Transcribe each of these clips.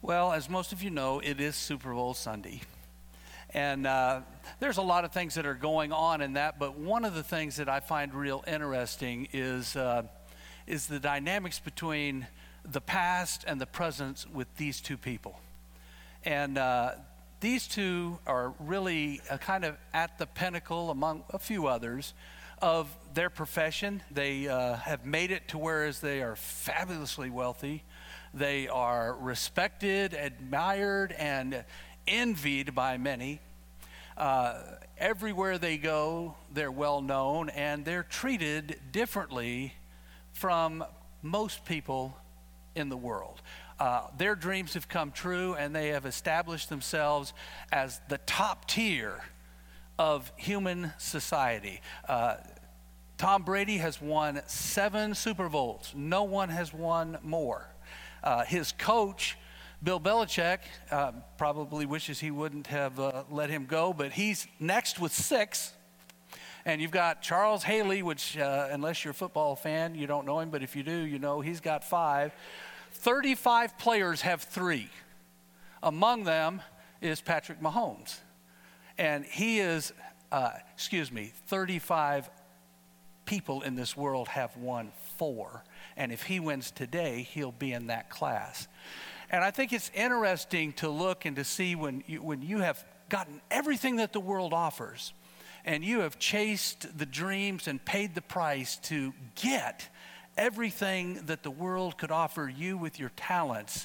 Well, as most of you know, it is Super Bowl Sunday. And there's a lot of things that are going on in that, but one of the things that I find real interesting is the dynamics between the past and the present with these two people. And these two are really kind of at the pinnacle, among a few others, of their profession. They have made it to whereas they are fabulously wealthy. They are respected, admired, and envied by many. Everywhere they go, they're well known, and they're treated differently from most people in the world. Their dreams have come true, and they have established themselves as the top tier of human society. Tom Brady has won 7 Super Bowls. No one has won more. His coach, Bill Belichick, probably wishes he wouldn't have let him go, but he's next with 6. And you've got Charles Haley, which unless you're a football fan, you don't know him, but if you do, you know he's got 5. 35 players have 3. Among them is Patrick Mahomes. And he is, 35 people in this world have won 4. And if he wins today, he'll be in that class. And I think it's interesting to look and to see when you have gotten everything that the world offers, and you have chased the dreams and paid the price to get everything that the world could offer you with your talents,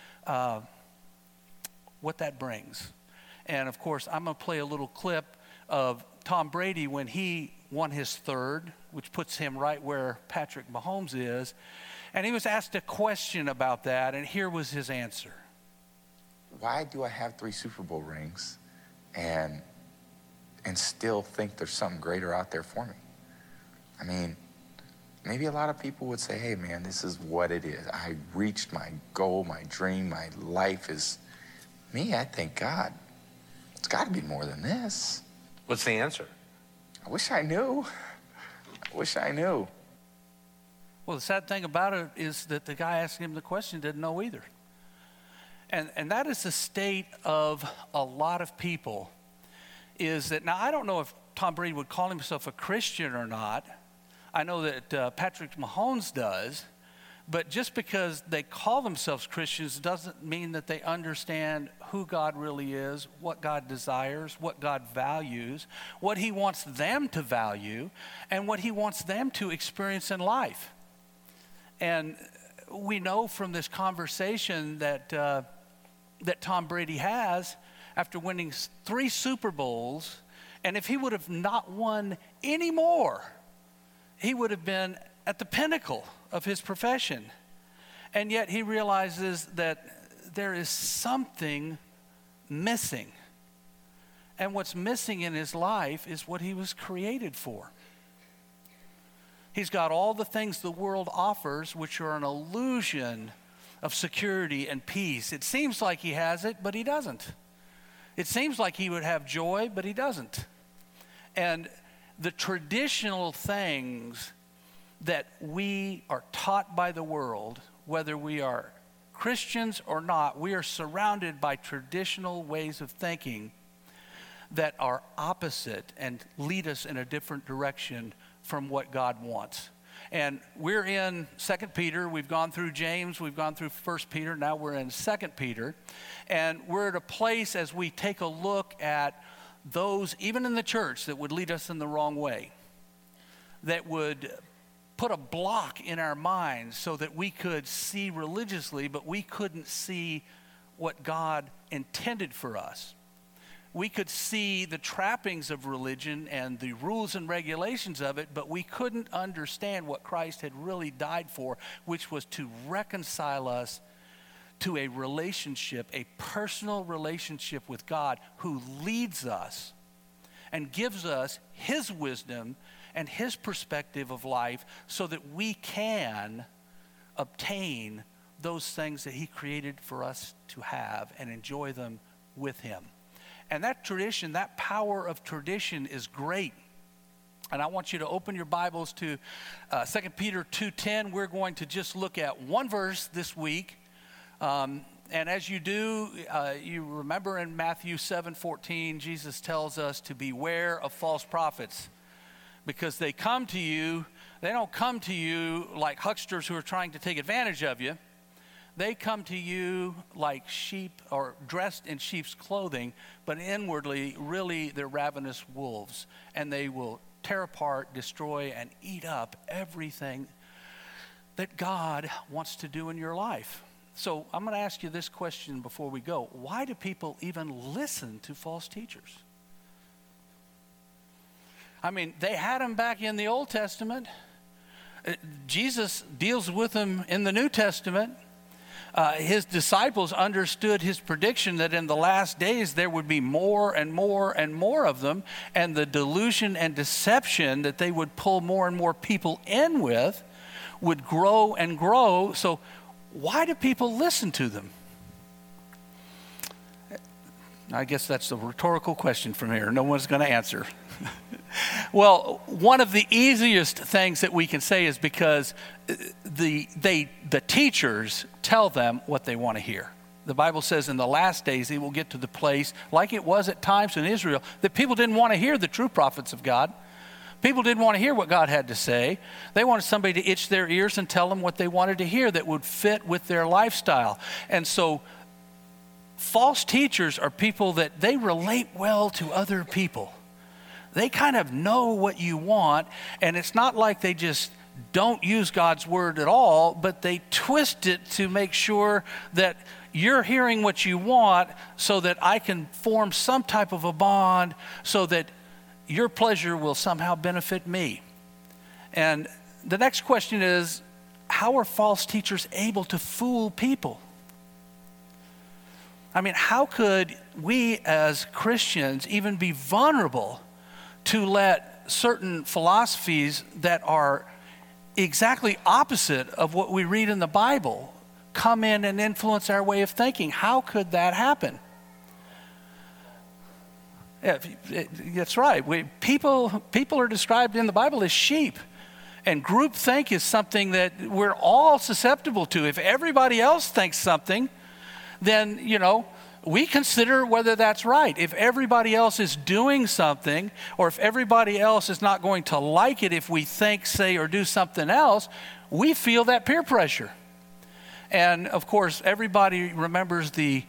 what that brings. And of course, I'm going to play a little clip of Tom Brady when he won his 3rd, which puts him right where Patrick Mahomes is. And he was asked a question about that, and here was his answer. Why do I have 3 Super Bowl rings and still think there's something greater out there for me? I mean, maybe a lot of people would say, hey, man, this is what it is. I reached my goal, my dream, my life is... Me, I think, God, it's got to be more than this. What's the answer? I wish I knew. I wish I knew. Well, the sad thing about it is that the guy asking him the question didn't know either. And that is the state of a lot of people, is that, now I don't know if Tom Brady would call himself a Christian or not. I know that Patrick Mahomes does, but just because they call themselves Christians doesn't mean that they understand who God really is, what God desires, what God values, what he wants them to value, and what he wants them to experience in life. And we know from this conversation that Tom Brady has after winning 3 Super Bowls, and if he would have not won any more, he would have been at the pinnacle of his profession. And yet he realizes that there is something missing. And what's missing in his life is what he was created for. He's got all the things the world offers, which are an illusion of security and peace. It seems like he has it, but he doesn't. It seems like he would have joy, but he doesn't. And the traditional things that we are taught by the world, whether we are Christians or not, we are surrounded by traditional ways of thinking that are opposite and lead us in a different direction from what God wants. And we're in 2 Peter. We've gone through James. We've gone through 1 Peter. Now we're in 2 Peter. And we're at a place as we take a look at those, even in the church, that would lead us in the wrong way, that would put a block in our minds so that we could see religiously, but we couldn't see what God intended for us. We could see the trappings of religion and the rules and regulations of it, but we couldn't understand what Christ had really died for, which was to reconcile us to a relationship, a personal relationship with God, who leads us and gives us his wisdom and his perspective of life so that we can obtain those things that he created for us to have and enjoy them with him. And that tradition, that power of tradition is great. And I want you to open your Bibles to 2 Peter 2:10. We're going to just look at one verse this week. And as you do, you remember in Matthew 7:14, Jesus tells us to beware of false prophets, because they come to you. They don't come to you like hucksters who are trying to take advantage of you. They come to you like sheep, or dressed in sheep's clothing, but inwardly, really, they're ravenous wolves. And they will tear apart, destroy, and eat up everything that God wants to do in your life. So I'm going to ask you this question before we go. Why do people even listen to false teachers? I mean, they had them back in the Old Testament. Jesus deals with them in the New Testament. His disciples understood his prediction that in the last days there would be more and more and more of them, and the delusion and deception that they would pull more and more people in with would grow and grow. So why do people listen to them? I guess that's a rhetorical question from here. No one's going to answer. Well, one of the easiest things that we can say is because the teachers tell them what they want to hear. The Bible says in the last days it will get to the place, like it was at times in Israel, that people didn't want to hear the true prophets of God. People didn't want to hear what God had to say. They wanted somebody to itch their ears and tell them what they wanted to hear that would fit with their lifestyle. And so false teachers are people that they relate well to other people. They kind of know what you want, and it's not like they just don't use God's word at all, but they twist it to make sure that you're hearing what you want so that I can form some type of a bond so that your pleasure will somehow benefit me. And the next question is, how are false teachers able to fool people? I mean, how could we as Christians even be vulnerable to let certain philosophies that are exactly opposite of what we read in the Bible come in and influence our way of thinking? How could that happen? Yeah, that's right. People are described in the Bible as sheep. And groupthink is something that we're all susceptible to. If everybody else thinks something, then, we consider whether that's right. If everybody else is doing something, or if everybody else is not going to like it if we think, say, or do something else, we feel that peer pressure. And of course, everybody remembers the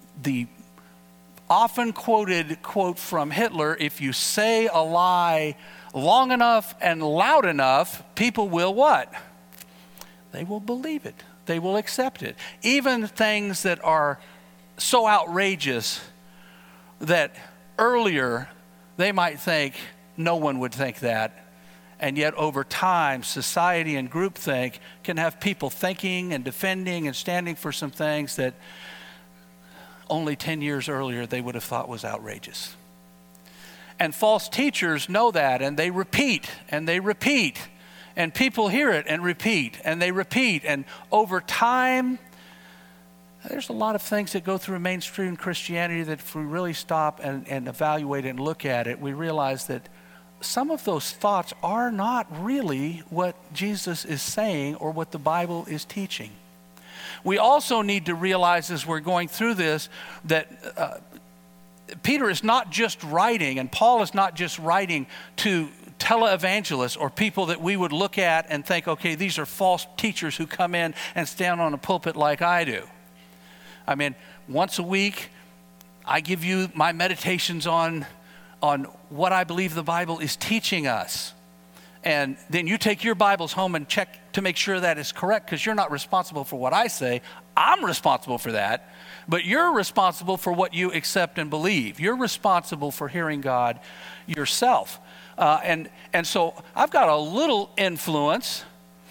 often quoted quote from Hitler: if you say a lie long enough and loud enough, people will what? They will believe it. They will accept it. Even things that are so outrageous that earlier they might think no one would think that. And yet over time, society and groupthink can have people thinking and defending and standing for some things that only 10 years earlier they would have thought was outrageous. And false teachers know that, and they repeat and they repeat. And people hear it and repeat and they repeat. And over time, there's a lot of things that go through mainstream Christianity that if we really stop and evaluate it and look at it, we realize that some of those thoughts are not really what Jesus is saying or what the Bible is teaching. We also need to realize as we're going through this that Peter is not just writing, and Paul is not just writing to televangelists or people that we would look at and think, okay, these are false teachers who come in and stand on a pulpit like I do. I mean, once a week, I give you my meditations on what I believe the Bible is teaching us. And then you take your Bibles home and check to make sure that is correct, because you're not responsible for what I say. I'm responsible for that. But you're responsible for what you accept and believe. You're responsible for hearing God yourself. And so I've got a little influence,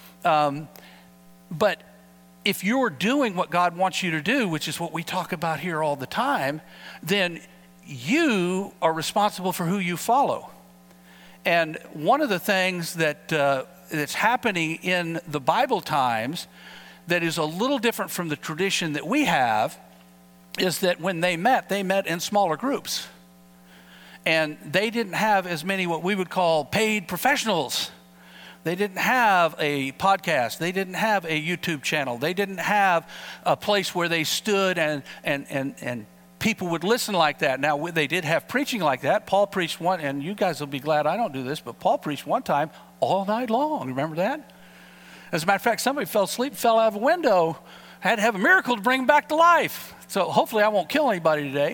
but if you're doing what God wants you to do, which is what we talk about here all the time, then you are responsible for who you follow. And one of the things that's happening in the Bible times that is a little different from the tradition that we have is that when they met in smaller groups. And they didn't have as many what we would call paid professionals They didn't have a podcast. They didn't have a YouTube channel. They didn't have a place where they stood and people would listen like that. Now, they did have preaching like that. Paul preached one, and you guys will be glad I don't do this, but Paul preached one time all night long. Remember that? As a matter of fact, somebody fell asleep, fell out of a window, had to have a miracle to bring him back to life. So hopefully I won't kill anybody today.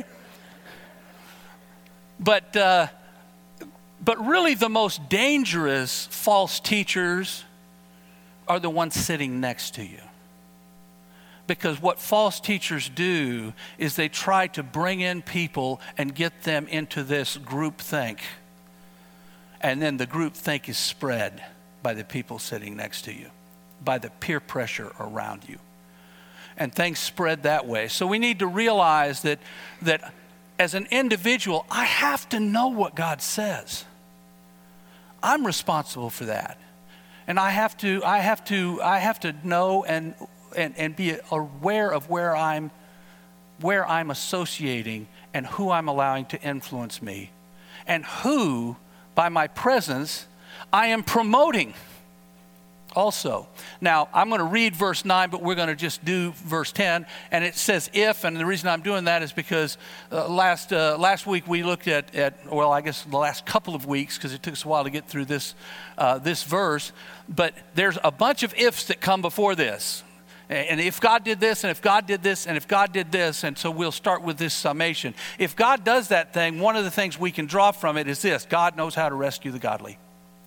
But really the most dangerous false teachers are the ones sitting next to you. Because what false teachers do is they try to bring in people and get them into this group think. And then the group think is spread by the people sitting next to you, by the peer pressure around you. And things spread that way. So we need to realize that as an individual, I have to know what God says. I'm responsible for that. And I have to know and be aware of where I'm associating and who I'm allowing to influence me, and who, by my presence, I am promoting also. Now, I'm going to read verse 9, but we're going to just do verse 10. And it says if, and the reason I'm doing that is because last week we looked at I guess the last couple of weeks, because it took us a while to get through this verse. But there's a bunch of ifs that come before this. And if God did this, and if God did this, and if God did this, and so we'll start with this summation. If God does that thing, one of the things we can draw from it is this: God knows how to rescue the godly.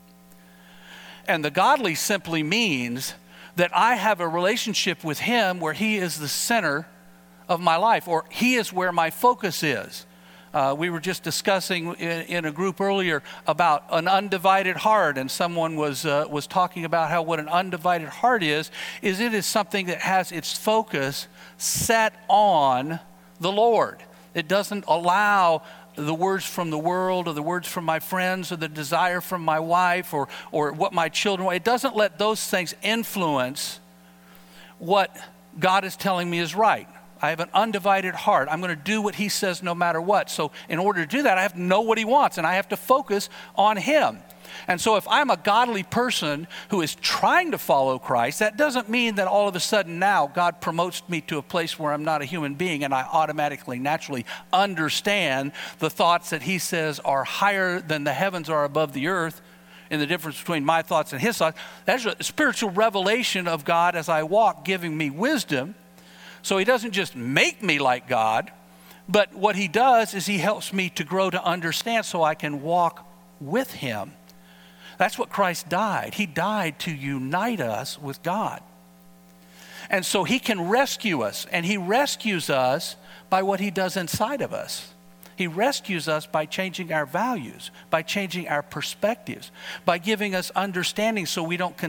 And the godly simply means that I have a relationship with Him where He is the center of my life, or He is where my focus is. We were just discussing in a group earlier about an undivided heart, and someone was talking about how what an undivided heart is it is something that has its focus set on the Lord. It doesn't allow the words from the world, or the words from my friends, or the desire from my wife, or what my children want. It doesn't let those things influence what God is telling me is right. I have an undivided heart. I'm going to do what He says no matter what. So in order to do that, I have to know what He wants, and I have to focus on Him. And so if I'm a godly person who is trying to follow Christ, that doesn't mean that all of a sudden now God promotes me to a place where I'm not a human being and I automatically, naturally understand the thoughts that He says are higher than the heavens are above the earth, and the difference between my thoughts and His thoughts. That's a spiritual revelation of God as I walk, giving me wisdom. So He doesn't just make me like God, but what He does is He helps me to grow to understand so I can walk with Him. That's what Christ died. He died to unite us with God. And so He can rescue us, and He rescues us by what He does inside of us. He rescues us by changing our values, by changing our perspectives, by giving us understanding so we don't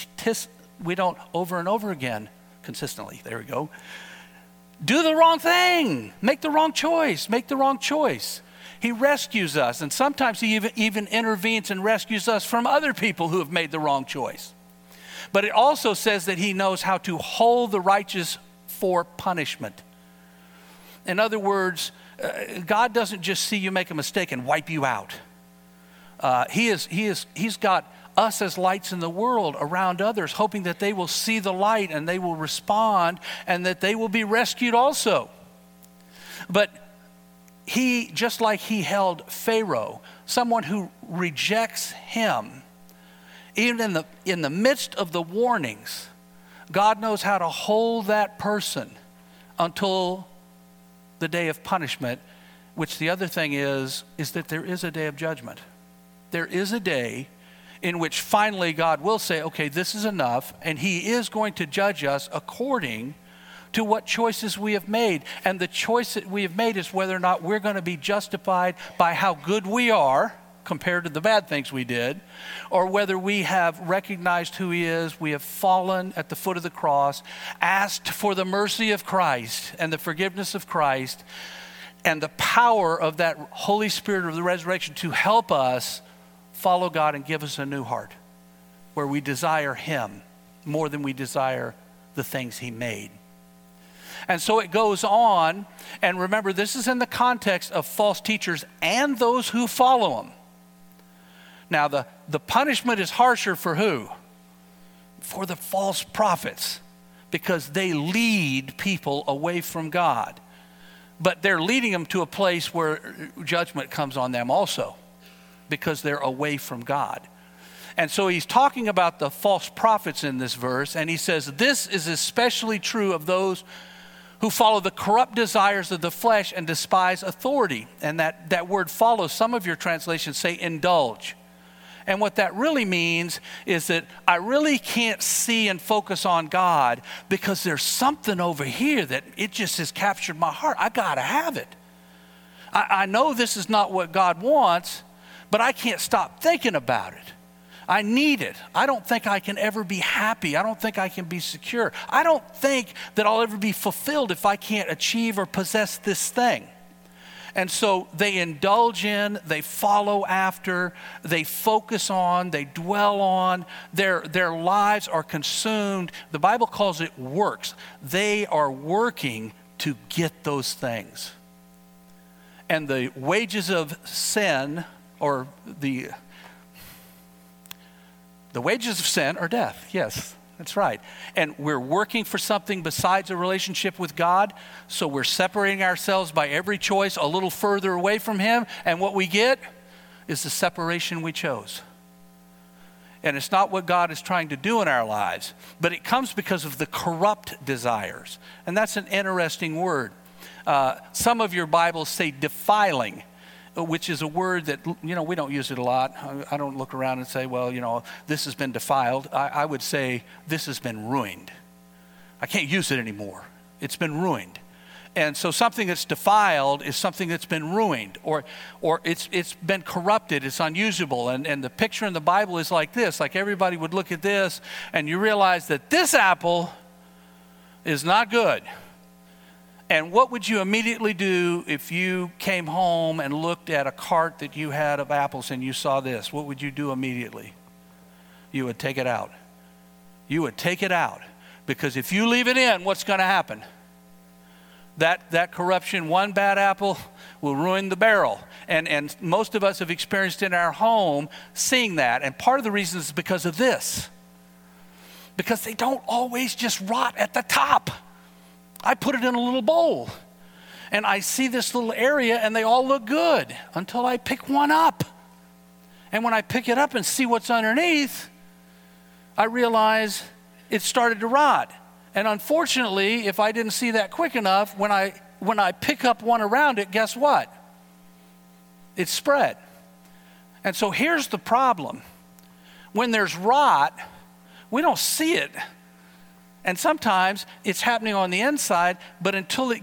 over and over again consistently, there we go, do the wrong thing, make the wrong choice. He rescues us, and sometimes He even intervenes and rescues us from other people who have made the wrong choice. But it also says that He knows how to hold the righteous for punishment. In other words, God doesn't just see you make a mistake and wipe you out. He's got us as lights in the world around others, hoping that they will see the light and they will respond and that they will be rescued also. But He, just like He held Pharaoh, someone who rejects Him, even in the midst of the warnings, God knows how to hold that person until the day of punishment, which the other thing is that there is a day of judgment. There is a day in which finally God will say, okay, this is enough, and He is going to judge us according to what choices we have made. And the choice that we have made is whether or not we're going to be justified by how good we are compared to the bad things we did, or whether we have recognized who He is, we have fallen at the foot of the cross, asked for the mercy of Christ and the forgiveness of Christ and the power of that Holy Spirit of the resurrection to help us follow God and give us a new heart where we desire Him more than we desire the things He made. And so it goes on, and remember, this is in the context of false teachers and those who follow them. Now, the punishment is harsher for who? For the false prophets, because they lead people away from God. But they're leading them to a place where judgment comes on them also, because they're away from God. And so he's talking about the false prophets in this verse, and he says, this is especially true of those who follow the corrupt desires of the flesh and despise authority. And that word follow, some of your translations say indulge. And what that really means is that I really can't see and focus on God because there's something over here that it just has captured my heart. I got to have it. I know this is not what God wants, but I can't stop thinking about it. I need it. I don't think I can ever be happy. I don't think I can be secure. I don't think that I'll ever be fulfilled if I can't achieve or possess this thing. And so they indulge in, they follow after, they focus on, they dwell on, their lives are consumed. The Bible calls it works. They are working to get those things. And the wages of sin, or the wages of sin are death. Yes, that's right. And we're working for something besides a relationship with God, so we're separating ourselves by every choice a little further away from Him, and what we get is the separation we chose. And it's not what God is trying to do in our lives, but it comes because of the corrupt desires. And that's an interesting word. Some of your Bibles say defiling, which is a word that, we don't use it a lot. I don't look around and say, well, this has been defiled. I would say this has been ruined. I can't use it anymore. It's been ruined. And so something that's defiled is something that's been ruined, or it's been corrupted, it's unusable. And the picture in the Bible is like this, like everybody would look at this, and you realize that this apple is not good. And what would you immediately do if you came home and looked at a cart that you had of apples and you saw this? What would you do immediately? You would take it out. You would take it out. Because if you leave it in, what's going to happen? That corruption, one bad apple will ruin the barrel. And most of us have experienced in our home seeing that. And part of the reason is because of this. Because they don't always just rot at the top. I put it in a little bowl, and I see this little area, and they all look good until I pick one up. And when I pick it up and see what's underneath, I realize it started to rot. And unfortunately, if I didn't see that quick enough, when I pick up one around it, guess what? It's spread. And so here's the problem. When there's rot, we don't see it. And sometimes it's happening on the inside, but until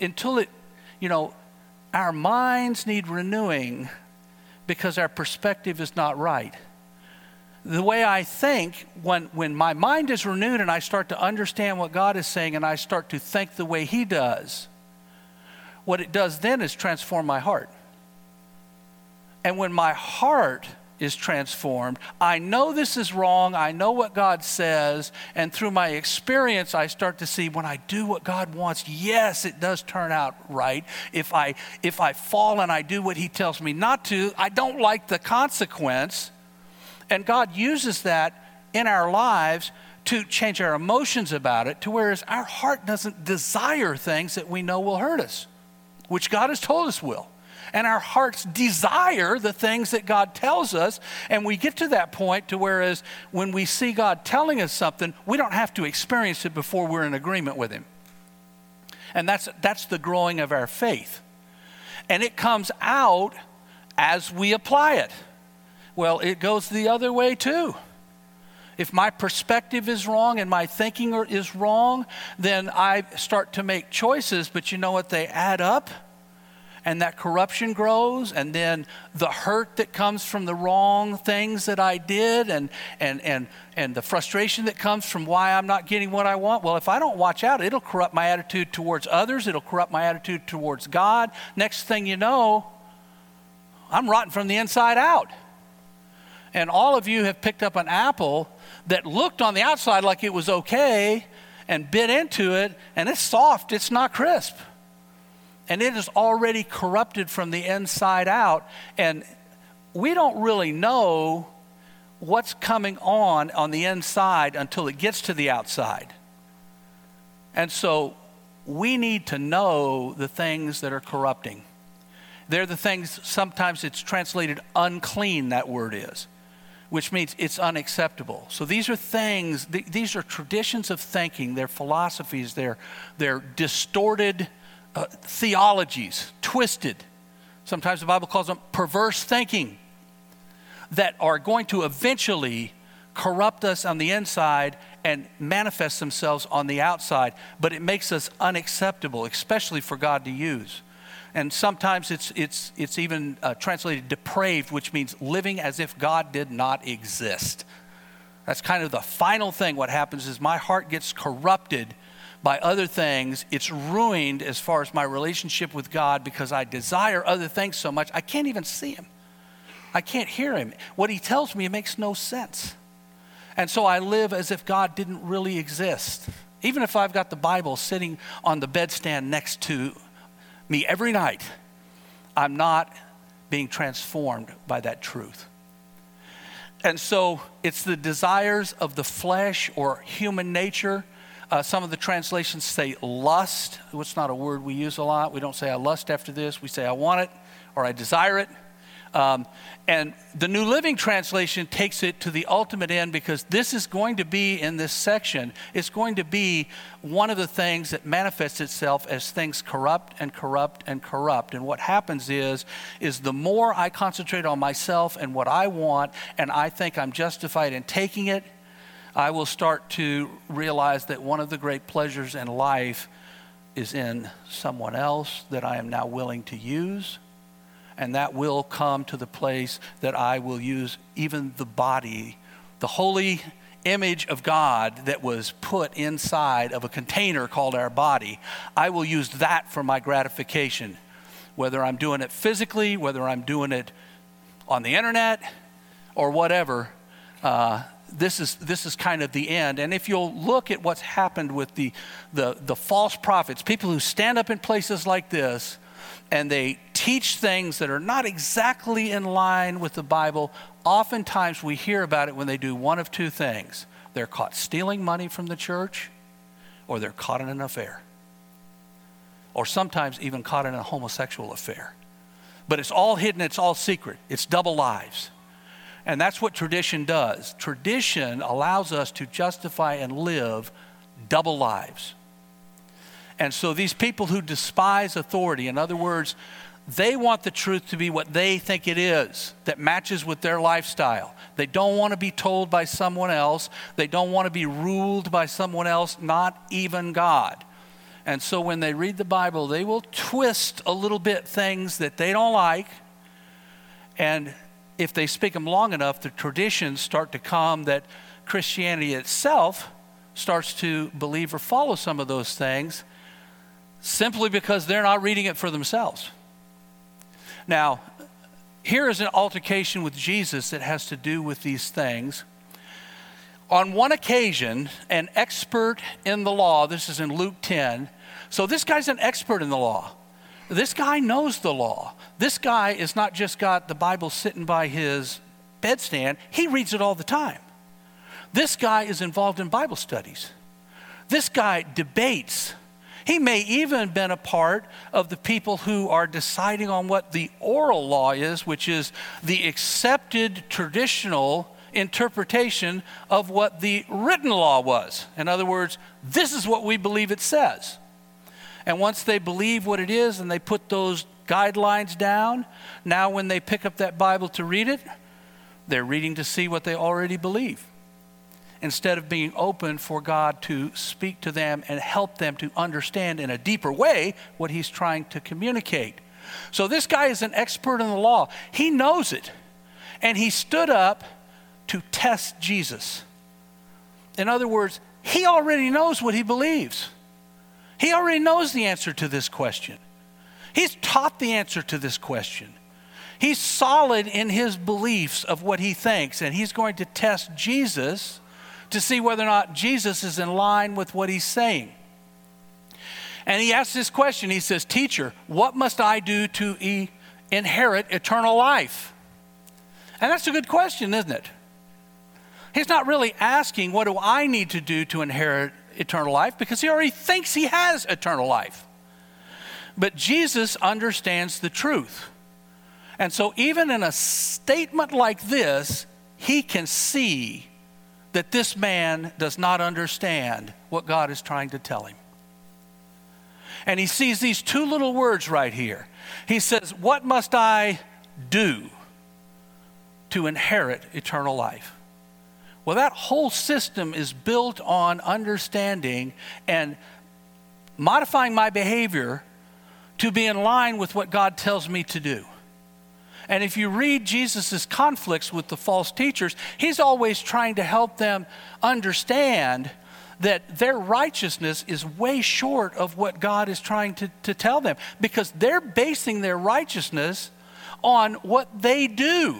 our minds need renewing because our perspective is not right. The way I think, when my mind is renewed and I start to understand what God is saying and I start to think the way He does, what it does then is transform my heart. And when my heart is transformed, I know this is wrong, I know what God says, and through my experience I start to see when I do what God wants, yes, it does turn out right. If I fall and I do what He tells me not to, I don't like the consequence. And God uses that in our lives to change our emotions about it, to whereas our heart doesn't desire things that we know will hurt us, which God has told us will. And our hearts desire the things that God tells us. And we get to that point to whereas when we see God telling us something, we don't have to experience it before we're in agreement with Him. And that's the growing of our faith. And it comes out as we apply it. Well, it goes the other way too. If my perspective is wrong and my thinking is wrong, then I start to make choices, but you know what? They add up. And that corruption grows, and then the hurt that comes from the wrong things that I did, and the frustration that comes from why I'm not getting what I want. Well, if I don't watch out, it'll corrupt my attitude towards others. It'll corrupt my attitude towards God. Next thing you know, I'm rotten from the inside out. And all of you have picked up an apple that looked on the outside like it was okay and bit into it, and it's soft, it's not crisp. And it is already corrupted from the inside out. And we don't really know what's coming on the inside until it gets to the outside. And so we need to know the things that are corrupting. They're the things, sometimes it's translated unclean, that word is, which means it's unacceptable. So these are things, these are traditions of thinking, they're philosophies, they're distorted theologies, twisted. Sometimes the Bible calls them perverse thinking, that are going to eventually corrupt us on the inside and manifest themselves on the outside. But it makes us unacceptable, especially for God to use. And sometimes it's even translated depraved, which means living as if God did not exist. That's kind of the final thing. What happens is my heart gets corrupted by other things. It's ruined as far as my relationship with God because I desire other things so much, I can't even see him. I can't hear him. What he tells me makes no sense. And so I live as if God didn't really exist. Even if I've got the Bible sitting on the bedstand next to me every night, I'm not being transformed by that truth. And so it's the desires of the flesh or human nature. Some of the translations say lust, which is not a word we use a lot. We don't say I lust after this. We say I want it or I desire it. And the New Living Translation takes it to the ultimate end, because this is going to be, in this section, it's going to be one of the things that manifests itself as things corrupt and corrupt and corrupt. And what happens is the more I concentrate on myself and what I want, and I think I'm justified in taking it, I will start to realize that one of the great pleasures in life is in someone else that I am now willing to use. And that will come to the place that I will use even the body, the holy image of God that was put inside of a container called our body. I will use that for my gratification, whether I'm doing it physically, whether I'm doing it on the internet or whatever. This is kind of the end. And if you'll look at what's happened with the false prophets, people who stand up in places like this, and they teach things that are not exactly in line with the Bible, oftentimes we hear about it when they do one of two things. They're caught stealing money from the church, or they're caught in an affair. Or sometimes even caught in a homosexual affair. But it's all hidden, it's all secret. It's double lives. And that's what tradition does. Tradition allows us to justify and live double lives. And so these people who despise authority, in other words, they want the truth to be what they think it is, that matches with their lifestyle. They don't want to be told by someone else. They don't want to be ruled by someone else, not even God. And so when they read the Bible, they will twist a little bit things that they don't like. And if they speak them long enough, the traditions start to come that Christianity itself starts to believe or follow some of those things, simply because they're not reading it for themselves. Now, here is an altercation with Jesus that has to do with these things. On one occasion, an expert in the law, this is in Luke 10, so this guy's an expert in the law. This guy knows the law. This guy is not just got the Bible sitting by his bedstand, he reads it all the time. This guy is involved in Bible studies. This guy debates. He may even been a part of the people who are deciding on what the oral law is, which is the accepted traditional interpretation of what the written law was. In other words, this is what we believe it says. And once they believe what it is and they put those guidelines down, now when they pick up that Bible to read it, they're reading to see what they already believe, instead of being open for God to speak to them and help them to understand in a deeper way what he's trying to communicate. So this guy is an expert in the law. He knows it. And he stood up to test Jesus. In other words, he already knows what he believes. He already knows the answer to this question. He's taught the answer to this question. He's solid in his beliefs of what he thinks, and he's going to test Jesus to see whether or not Jesus is in line with what he's saying. And he asks this question. He says, "Teacher, what must I do to inherit eternal life?" And that's a good question, isn't it? He's not really asking, what do I need to do to inherit eternal life? Because he already thinks he has eternal life. But Jesus understands the truth. And so even in a statement like this, he can see that this man does not understand what God is trying to tell him. And he sees these two little words right here. He says, what must I do to inherit eternal life? Well, that whole system is built on understanding and modifying my behavior to be in line with what God tells me to do. And if you read Jesus' conflicts with the false teachers, he's always trying to help them understand that their righteousness is way short of what God is trying to tell them, because they're basing their righteousness on what they do.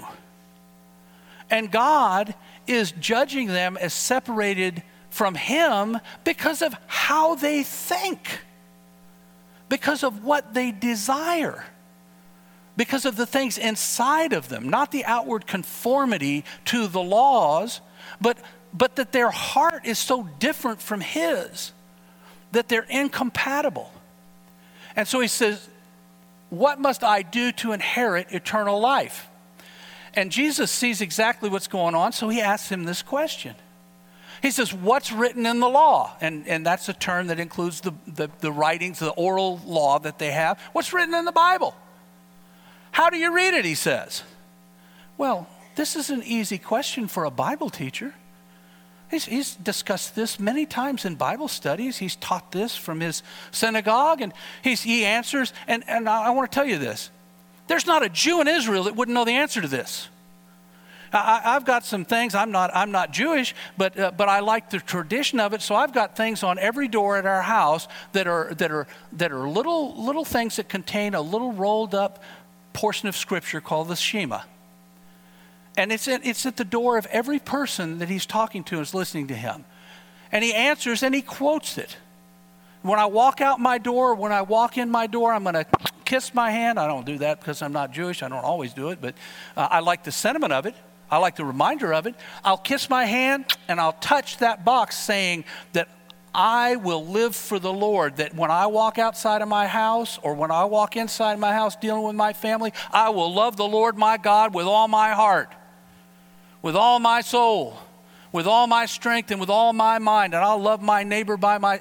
And God is judging them as separated from him because of how they think, because of what they desire, because of the things inside of them, not the outward conformity to the laws, but that their heart is so different from his that they're incompatible. And so he says, what must I do to inherit eternal life? And Jesus sees exactly what's going on, so he asks him this question. He says, what's written in the law? And that's a term that includes the writings, the oral law that they have. What's written in the Bible? How do you read it, he says. Well, this is an easy question for a Bible teacher. He's discussed this many times in Bible studies. He's taught this from his synagogue, and he answers. And I want to tell you this. There's not a Jew in Israel that wouldn't know the answer to this. I've got some things. I'm not Jewish, but I like the tradition of it. So I've got things on every door at our house that are little things that contain a little rolled up portion of Scripture called the Shema. And it's at the door of every person that he's talking to and is listening to him. And he answers and he quotes it. When I walk out my door, when I walk in my door, I'm going to kiss my hand. I don't do that because I'm not Jewish. I don't always do it, but I like the sentiment of it. I like the reminder of it. I'll kiss my hand and I'll touch that box saying that I will live for the Lord, that when I walk outside of my house or when I walk inside my house dealing with my family, I will love the Lord my God with all my heart, with all my soul, with all my strength, and with all my mind, and I'll love my neighbor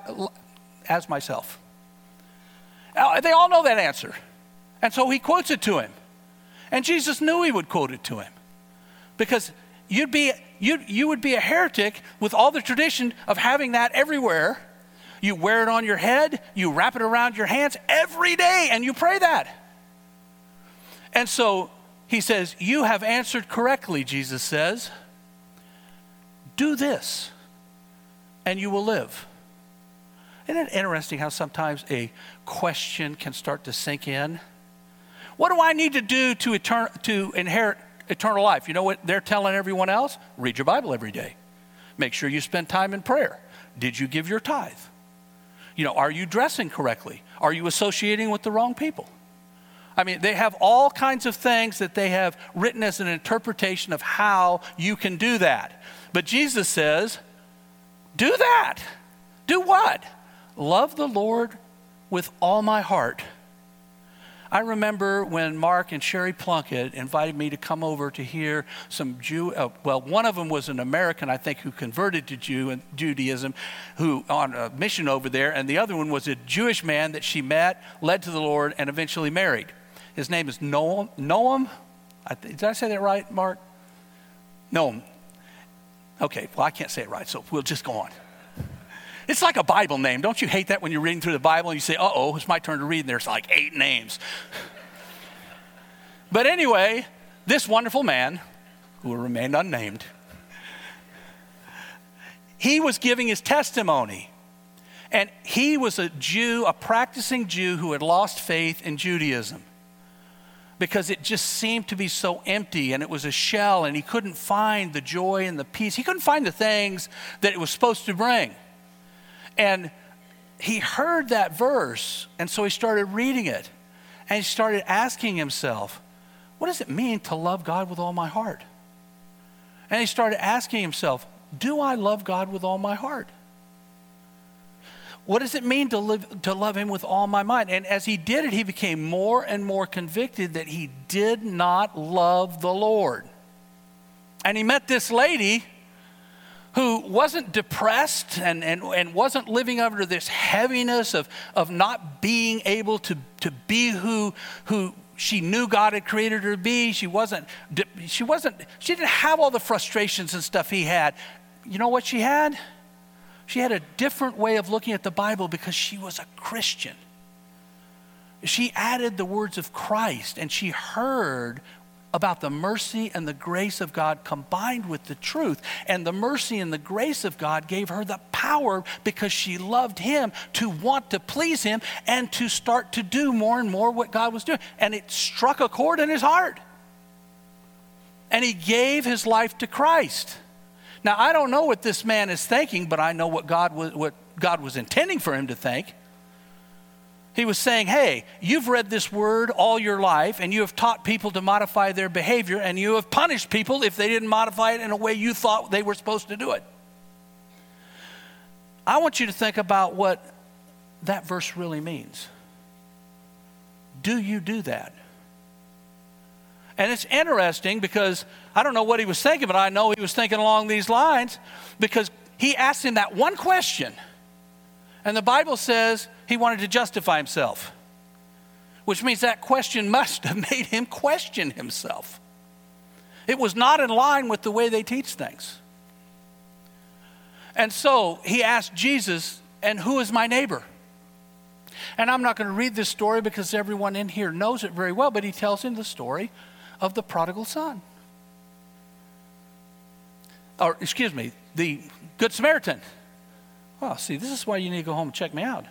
as myself. They all know that answer. And so he quotes it to him. And Jesus knew he would quote it to him, because you would be a heretic with all the tradition of having that everywhere. You wear it on your head, you wrap it around your hands every day, and you pray that. And so he says, you have answered correctly, Jesus says. Do this, and you will live. Isn't it interesting how sometimes a question can start to sink in? What do I need to do to inherit eternal life? You know what they're telling everyone else? Read your Bible every day. Make sure you spend time in prayer. Did you give your tithe? Are you dressing correctly? Are you associating with the wrong people? I mean, they have all kinds of things that they have written as an interpretation of how you can do that. But Jesus says, do that. Do what? Love the Lord with all my heart. I remember when Mark and Sherry Plunkett invited me to come over to hear some one of them was an American, I think, who converted to Judaism, who on a mission over there, and the other one was a Jewish man that she met, led to the Lord, and eventually married. His name is Noam. Did I say that right, Mark? Noam. Okay, well, I can't say it right, so we'll just go on. It's like a Bible name. Don't you hate that when you're reading through the Bible and you say, uh-oh, it's my turn to read, and there's like 8 names. But anyway, this wonderful man, who will remain unnamed, he was giving his testimony. And he was a Jew, a practicing Jew who had lost faith in Judaism, because it just seemed to be so empty, and it was a shell, and he couldn't find the joy and the peace. He couldn't find the things that it was supposed to bring. And he heard that verse, and so he started reading it, and he started asking himself, what does it mean to love God with all my heart? And he started asking himself, do I love God with all my heart? What does it mean to love him with all my mind? And as he did it, he became more and more convicted that he did not love the Lord. And he met this lady who wasn't depressed and wasn't living under this heaviness of not being able to be who she knew God had created her to be. She didn't have all the frustrations and stuff he had. You know what she had? She had a different way of looking at the Bible because she was a Christian. She added the words of Christ, and she heard about the mercy and the grace of God combined with the truth. And the mercy and the grace of God gave her the power, because she loved him, to want to please him and to start to do more and more what God was doing. And it struck a chord in his heart. And he gave his life to Christ. Now, I don't know what this man is thinking, but I know what God was intending for him to think. He was saying, hey, you've read this word all your life, and you have taught people to modify their behavior, and you have punished people if they didn't modify it in a way you thought they were supposed to do it. I want you to think about what that verse really means. Do you do that? And it's interesting because I don't know what he was thinking, but I know he was thinking along these lines, because he asked him that one question. And the Bible says he wanted to justify himself, which means that question must have made him question himself. It was not in line with the way they teach things. And so he asked Jesus, and who is my neighbor? And I'm not going to read this story because everyone in here knows it very well, but he tells him the story of the prodigal son. Or, excuse me, the Good Samaritan. Well, see, this is why you need to go home and check me out.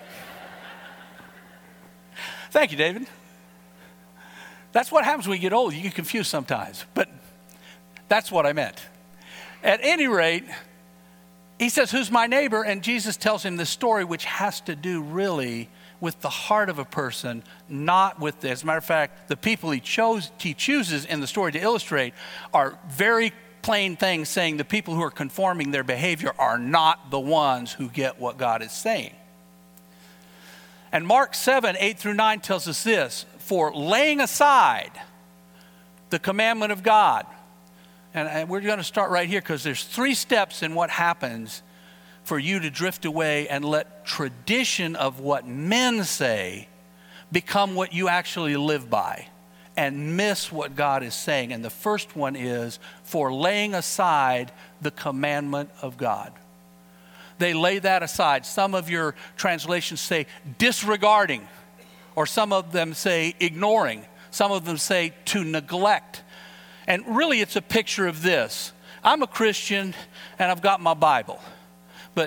Thank you, David. That's what happens when you get old. You get confused sometimes, but that's what I meant. At any rate, he says, who's my neighbor? And Jesus tells him this story, which has to do really with the heart of a person, not with this. As a matter of fact, the people he chooses in the story to illustrate are very plain things, saying the people who are conforming their behavior are not the ones who get what God is saying. And Mark 7, 8 through 9 tells us this: for laying aside the commandment of God. And we're going to start right here, because there's 3 steps in what happens for you to drift away and let tradition of what men say become what you actually live by and miss what God is saying. And the first one is for laying aside the commandment of God. They lay that aside. Some of your translations say disregarding, or some of them say ignoring. Some of them say to neglect. And really it's a picture of this. I'm a Christian and I've got my Bible, but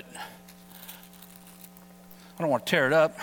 I don't want to tear it up.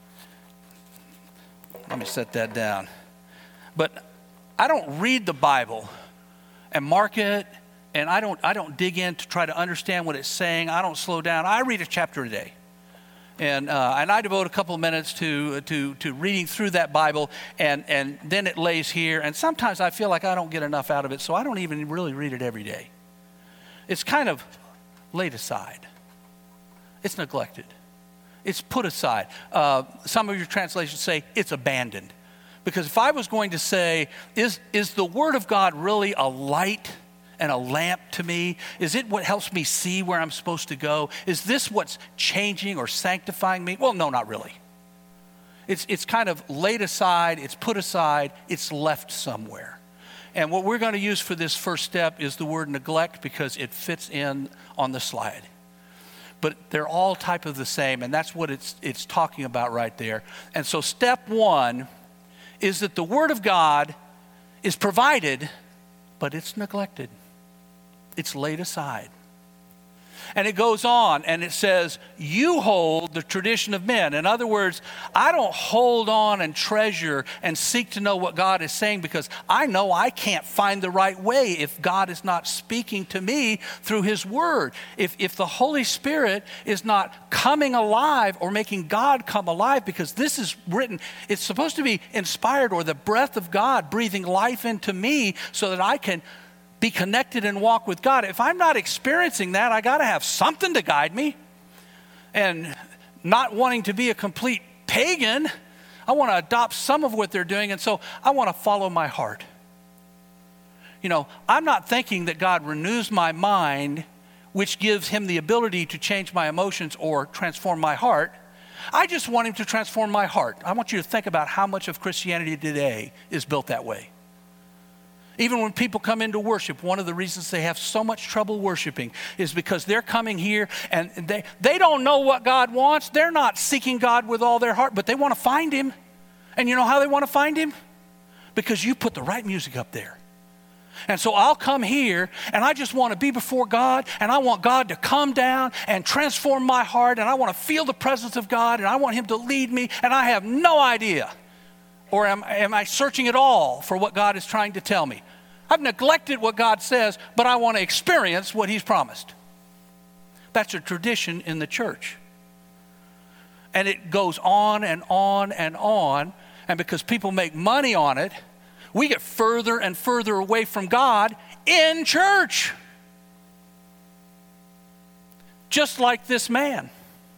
Let me set that down. But I don't read the Bible and mark it, and I don't dig in to try to understand what it's saying. I don't slow down. I read a chapter a day. And I devote a couple of minutes to reading through that Bible, and then it lays here. And sometimes I feel like I don't get enough out of it, so I don't even really read it every day. It's kind of laid aside. It's neglected. It's put aside. Some of your translations say it's abandoned. Because if I was going to say, is the Word of God really a light and a lamp to me? Is it what helps me see where I'm supposed to go? Is this what's changing or sanctifying me? Well, no, not really. It's kind of laid aside, it's put aside, it's left somewhere. And what we're going to use for this first step is the word neglect, because it fits in on the slide. But they're all type of the same, and that's what it's talking about right there. And so step 1 is that the Word of God is provided, but it's neglected. It's laid aside. And it goes on and it says, you hold the tradition of men. In other words, I don't hold on and treasure and seek to know what God is saying because I know I can't find the right way if God is not speaking to me through his word. If the Holy Spirit is not coming alive or making God come alive, because this is written, it's supposed to be inspired, or the breath of God breathing life into me so that I can be connected and walk with God. If I'm not experiencing that, I got to have something to guide me. And not wanting to be a complete pagan, I want to adopt some of what they're doing, and so I want to follow my heart. You know, I'm not thinking that God renews my mind, which gives him the ability to change my emotions or transform my heart. I just want him to transform my heart. I want you to think about how much of Christianity today is built that way. Even when people come into worship, one of the reasons they have so much trouble worshiping is because they're coming here and they don't know what God wants. They're not seeking God with all their heart, but they want to find him. And you know how they want to find him? Because you put the right music up there. And so I'll come here and I just want to be before God, and I want God to come down and transform my heart, and I want to feel the presence of God, and I want him to lead me, and I have no idea. Or am I searching at all for what God is trying to tell me? I've neglected what God says, but I want to experience what he's promised. That's a tradition in the church. And it goes on and on and on. And because people make money on it, we get further and further away from God in church. Just like this man.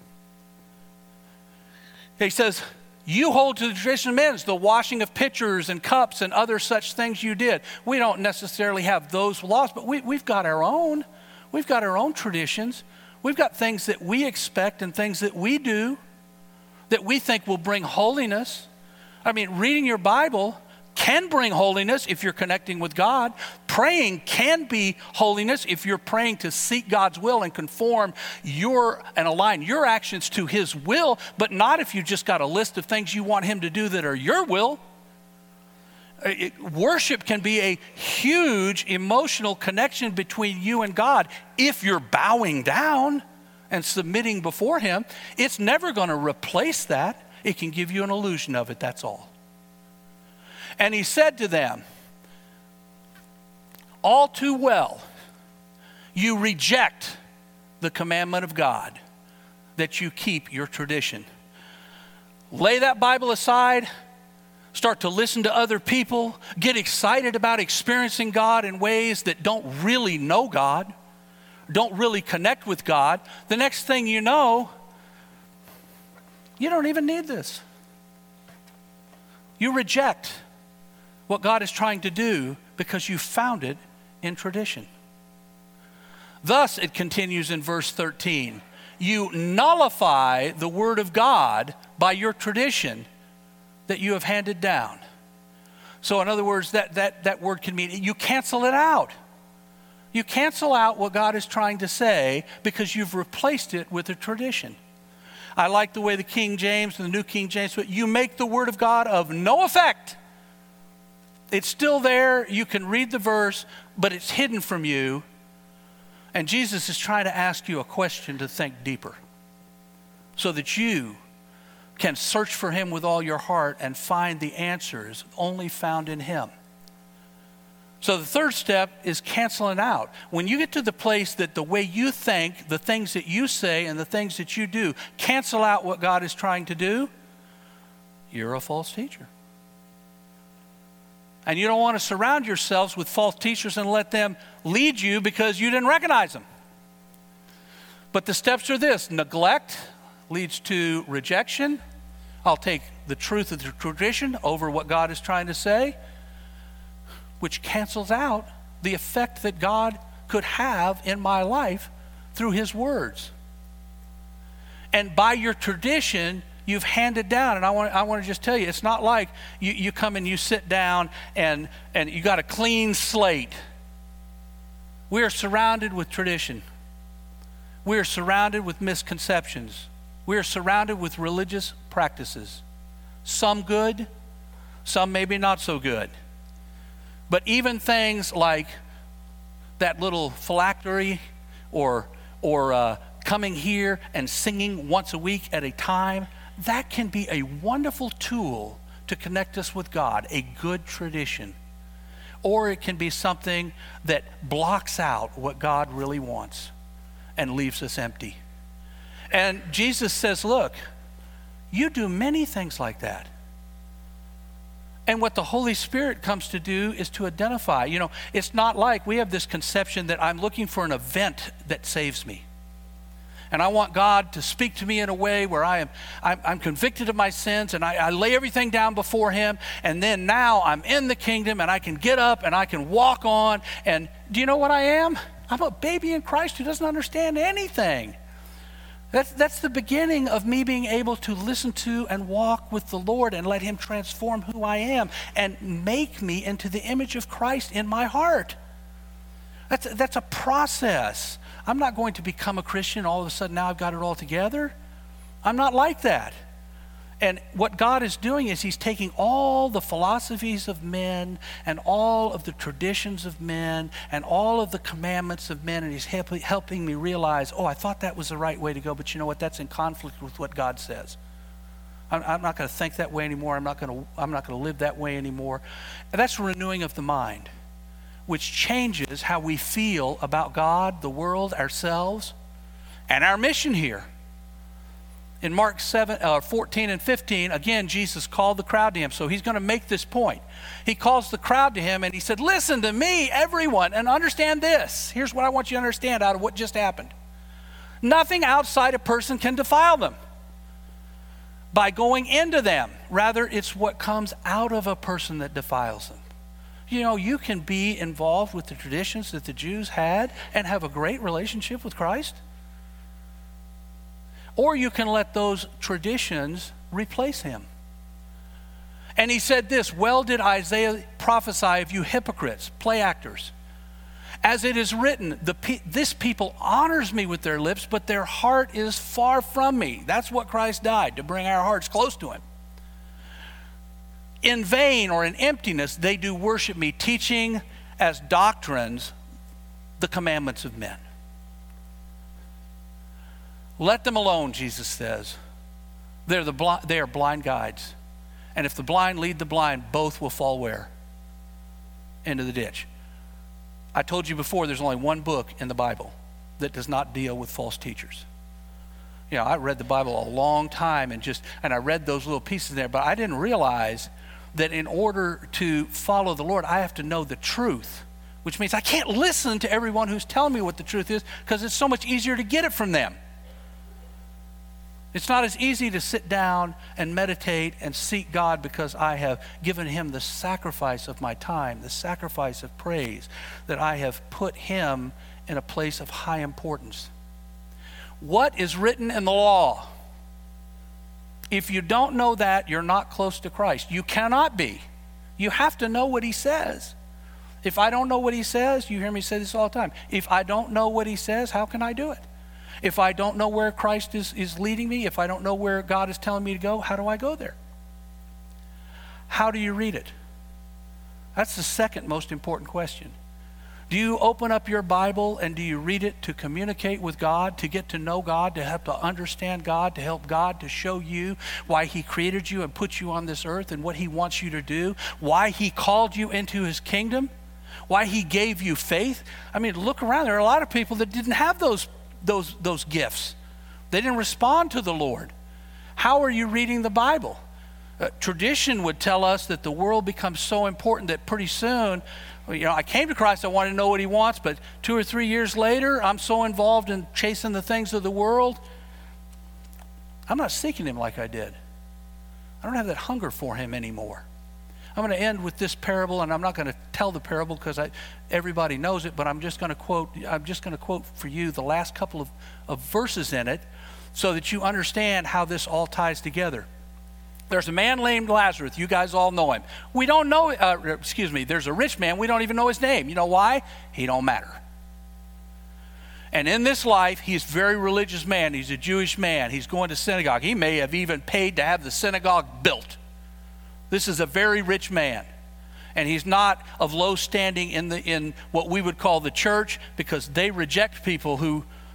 He says, you hold to the tradition of men, the washing of pitchers and cups and other such things you did. We don't necessarily have those laws, but we've got our own. We've got our own traditions. We've got things that we expect and things that we do that we think will bring holiness. I mean, reading your Bible can bring holiness if you're connecting with God. Praying can be holiness if you're praying to seek God's will and conform and align your actions to his will, but not if you just got a list of things you want him to do that are your will. Worship can be a huge emotional connection between you and God if you're bowing down and submitting before him. It's never going to replace that. It can give you an illusion of it, that's all. And he said to them, all too well, you reject the commandment of God that you keep your tradition. Lay that Bible aside, start to listen to other people, get excited about experiencing God in ways that don't really know God, don't really connect with God. The next thing you know, you don't even need this. You reject what God is trying to do because you found it in tradition. Thus, it continues in verse 13, you nullify the word of God by your tradition that you have handed down. So in other words, that word can mean you cancel it out. You cancel out what God is trying to say because you've replaced it with a tradition. I like the way the King James and the New King James put, you make the word of God of no effect. It's still there. You can read the verse, but it's hidden from you. And Jesus is trying to ask you a question to think deeper so that you can search for him with all your heart and find the answers only found in him. So the third step is canceling out. When you get to the place that the way you think, the things that you say, and the things that you do cancel out what God is trying to do, you're a false teacher. And you don't want to surround yourselves with false teachers and let them lead you because you didn't recognize them. But the steps are this. Neglect leads to rejection. I'll take the truth of the tradition over what God is trying to say, which cancels out the effect that God could have in my life through his words. And by your tradition, you've handed down, and I want to just tell you, it's not like you come and you sit down and you got a clean slate. We are surrounded with tradition. We are surrounded with misconceptions. We are surrounded with religious practices. Some good, some maybe not so good. But even things like that little phylactery or coming here and singing once a week at a time, that can be a wonderful tool to connect us with God, a good tradition. Or it can be something that blocks out what God really wants and leaves us empty. And Jesus says, look, you do many things like that. And what the Holy Spirit comes to do is to identify. You know, it's not like we have this conception that I'm looking for an event that saves me. And I want God to speak to me in a way where I'm convicted of my sins and I lay everything down before him. And then now I'm in the kingdom and I can get up and I can walk on. And do you know what I am? I'm a baby in Christ who doesn't understand anything. That's the beginning of me being able to listen to and walk with the Lord and let him transform who I am and make me into the image of Christ in my heart. That's a process. I'm not going to become a Christian all of a sudden now I've got it all together. I'm not like that. And what God is doing is he's taking all the philosophies of men and all of the traditions of men and all of the commandments of men, and he's helping me realize, oh, I thought that was the right way to go, but you know what? That's in conflict with what God says. I'm not going to think that way anymore. I'm not going to live that way anymore. And that's renewing of the mind, which changes how we feel about God, the world, ourselves, and our mission here. In Mark 14 and 15, again, Jesus called the crowd to him. So he's going to make this point. He calls the crowd to him and he said, listen to me, everyone, and understand this. Here's what I want you to understand out of what just happened. Nothing outside a person can defile them by going into them. Rather, it's what comes out of a person that defiles them. You know, you can be involved with the traditions that the Jews had and have a great relationship with Christ. Or you can let those traditions replace him. And he said this, well did Isaiah prophesy of you hypocrites, play actors. As it is written, this people honors me with their lips, but their heart is far from me. That's what Christ died, to bring our hearts close to him. In vain or in emptiness, they do worship me, teaching as doctrines the commandments of men. Let them alone, Jesus says. They are blind guides. And if the blind lead the blind, both will fall where? Into the ditch. I told you before, there's only one book in the Bible that does not deal with false teachers. You know, I read the Bible a long time and I read those little pieces there, but I didn't realize that in order to follow the Lord, I have to know the truth, which means I can't listen to everyone who's telling me what the truth is because it's so much easier to get it from them. It's not as easy to sit down and meditate and seek God because I have given him the sacrifice of my time, the sacrifice of praise, that I have put him in a place of high importance. What is written in the law? If you don't know that, you're not close to Christ. You cannot be. You have to know what he says. If I don't know what he says, you hear me say this all the time. If I don't know what he says, how can I do it? If I don't know where Christ is leading me, if I don't know where God is telling me to go, how do I go there? How do you read it? That's the second most important question. Do you open up your Bible and do you read it to communicate with God, to get to know God, to help to understand God, to help God to show you why he created you and put you on this earth and what he wants you to do, why he called you into his kingdom, why he gave you faith? I mean, look around. There are a lot of people that didn't have those gifts. They didn't respond to the Lord. How are you reading the Bible? Tradition would tell us that the world becomes so important that pretty soon, you know, I came to Christ, I want to know what he wants, but 2 or 3 years later, I'm so involved in chasing the things of the world, I'm not seeking him like I did. I don't have that hunger for him anymore. I'm going to end with this parable, and I'm not going to tell the parable because everybody knows it, but I'm just going to quote for you the last couple of verses in it so that you understand how this all ties together. There's a man named Lazarus. You guys all know him. We don't know, there's a rich man. We don't even know his name. You know why? He don't matter. And in this life, he's a very religious man. He's a Jewish man. He's going to synagogue. He may have even paid to have the synagogue built. This is a very rich man. And he's not of low standing in what we would call the church because they reject people who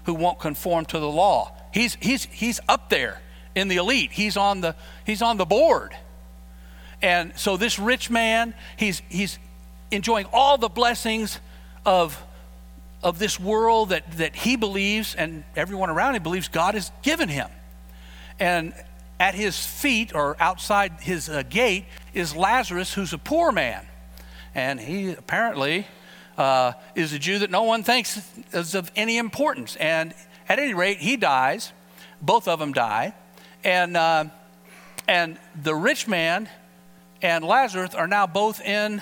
who won't conform to the law. He's up there in the elite. He's on the board. And so this rich man, he's enjoying all the blessings of this world that he believes and everyone around him believes God has given him. And at his feet or outside his gate is Lazarus, who's a poor man. And he apparently is a Jew that no one thinks is of any importance. And at any rate, he dies. Both of them die. And the rich man and Lazarus are now both in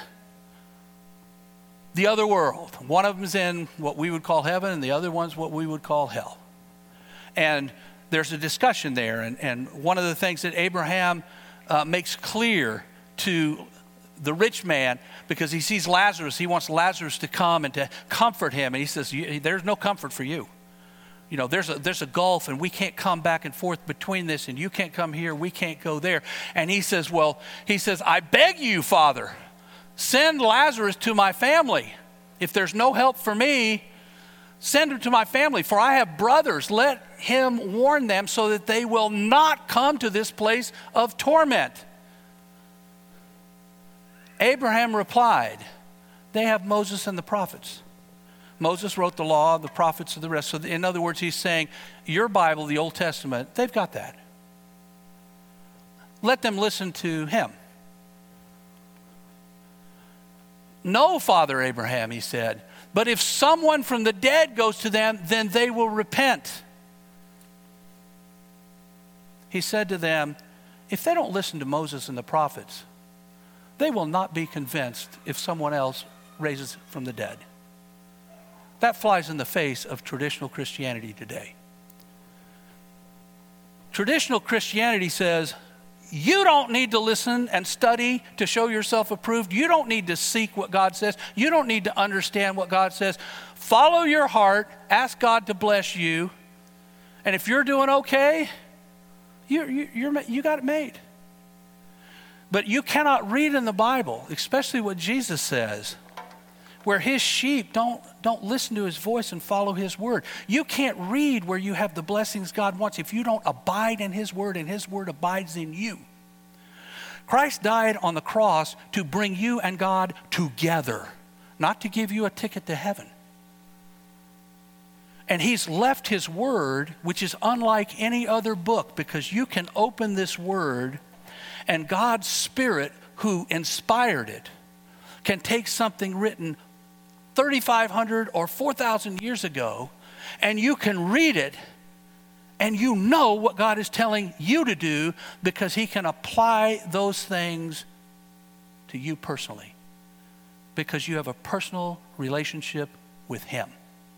the other world. One of them is in what we would call heaven, and the other one's what we would call hell. And there's a discussion there. And one of the things that Abraham makes clear to the rich man, because he sees Lazarus, he wants Lazarus to come and to comfort him. And he says, there's no comfort for you. You know, there's a gulf, and we can't come back and forth between this, and you can't come here, we can't go there. And he says, I beg you, Father, send Lazarus to my family. If there's no help for me, send him to my family, for I have brothers. Let him warn them so that they will not come to this place of torment. Abraham replied, they have Moses and the prophets. Moses wrote the law, the prophets, and the rest. So in other words, he's saying, your Bible, the Old Testament, they've got that. Let them listen to him. No, Father Abraham, he said, but if someone from the dead goes to them, then they will repent. He said to them, if they don't listen to Moses and the prophets, they will not be convinced if someone else raises from the dead. That flies in the face of traditional Christianity today. Traditional Christianity says, you don't need to listen and study to show yourself approved. You don't need to seek what God says. You don't need to understand what God says. Follow your heart. Ask God to bless you. And if you're doing okay, you got it made. But you cannot read in the Bible, especially what Jesus says, where his sheep don't listen to his voice and follow his word. You can't read where you have the blessings God wants if you don't abide in his word and his word abides in you. Christ died on the cross to bring you and God together, not to give you a ticket to heaven. And he's left his word, which is unlike any other book, because you can open this word and God's Spirit, who inspired it, can take something written 3,500 or 4,000 years ago, and you can read it, and you know what God is telling you to do because he can apply those things to you personally because you have a personal relationship with him.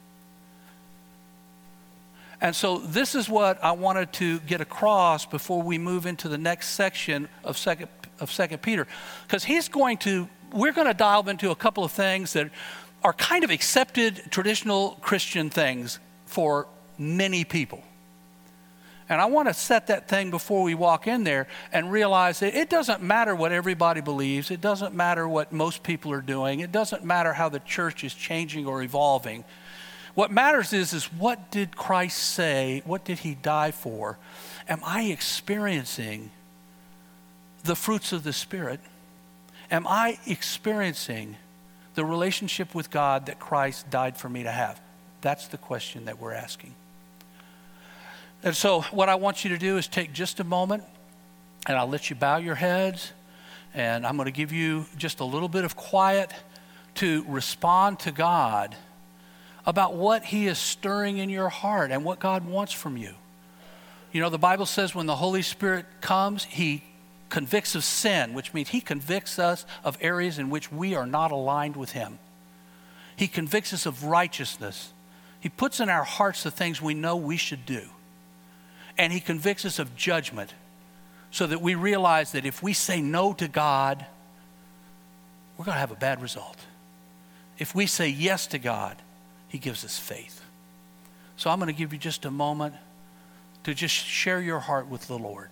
And so this is what I wanted to get across before we move into the next section of Second Peter, because we're going to dive into a couple of things that are kind of accepted traditional Christian things for many people. And I want to set that thing before we walk in there and realize that it doesn't matter what everybody believes. It doesn't matter what most people are doing. It doesn't matter how the church is changing or evolving. What matters is what did Christ say? What did he die for? Am I experiencing the fruits of the Spirit? Am I experiencing the relationship with God that Christ died for me to have? That's the question that we're asking. And so what I want you to do is take just a moment, and I'll let you bow your heads, and I'm going to give you just a little bit of quiet to respond to God about what he is stirring in your heart and what God wants from you. You know, the Bible says when the Holy Spirit comes, he convicts of sin, which means he convicts us of areas in which we are not aligned with him. He convicts us of righteousness. He puts in our hearts the things we know we should do. And he convicts us of judgment so that we realize that if we say no to God, we're going to have a bad result. If we say yes to God, he gives us faith. So I'm going to give you just a moment to just share your heart with the Lord.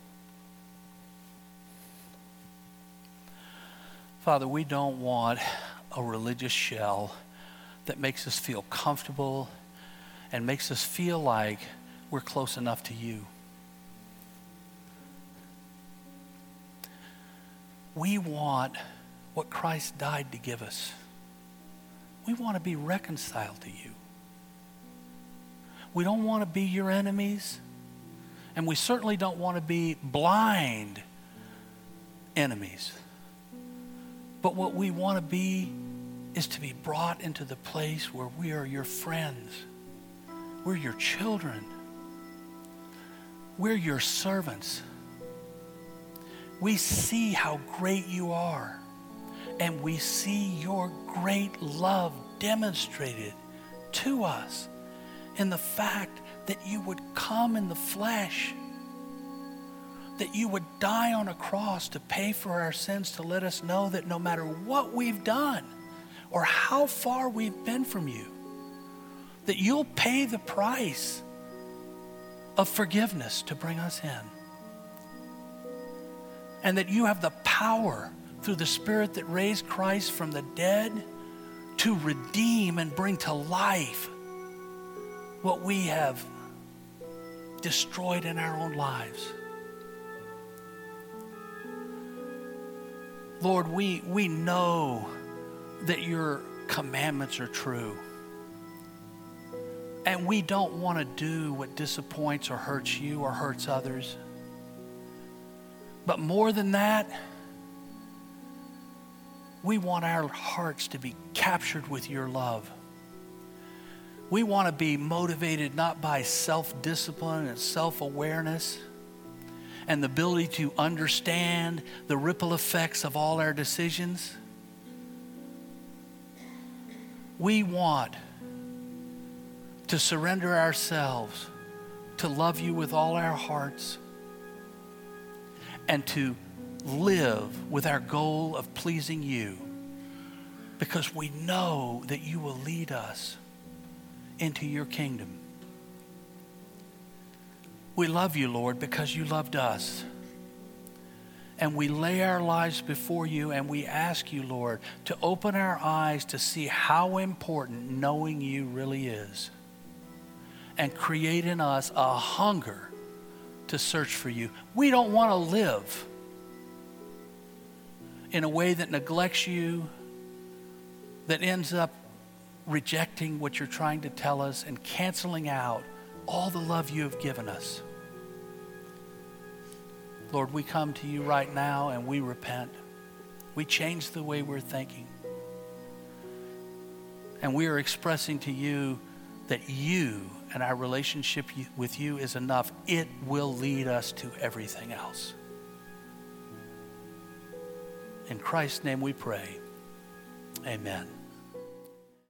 Father, we don't want a religious shell that makes us feel comfortable and makes us feel like we're close enough to you. We want what Christ died to give us. We want to be reconciled to you. We don't want to be your enemies, and we certainly don't want to be blind enemies. But what we want to be is to be brought into the place where we are your friends. We're your children. We're your servants. We see how great you are, and we see your great love demonstrated to us in the fact that you would come in the flesh, that you would die on a cross to pay for our sins, to let us know that no matter what we've done or how far we've been from you, that you'll pay the price of forgiveness to bring us in. And that you have the power through the Spirit that raised Christ from the dead to redeem and bring to life what we have destroyed in our own lives. Lord, we know that your commandments are true. And we don't want to do what disappoints or hurts you or hurts others. But more than that, we want our hearts to be captured with your love. We want to be motivated not by self-discipline and self-awareness and the ability to understand the ripple effects of all our decisions. We want to surrender ourselves to love you with all our hearts and to live with our goal of pleasing you, because we know that you will lead us into your kingdom. We love you, Lord, because you loved us. And we lay our lives before you, and we ask you, Lord, to open our eyes to see how important knowing you really is, and create in us a hunger to search for you. We don't want to live in a way that neglects you, that ends up rejecting what you're trying to tell us and canceling out all the love you have given us. Lord, we come to you right now and we repent. We change the way we're thinking. And we are expressing to you that you and our relationship with you is enough. It will lead us to everything else. In Christ's name we pray. Amen.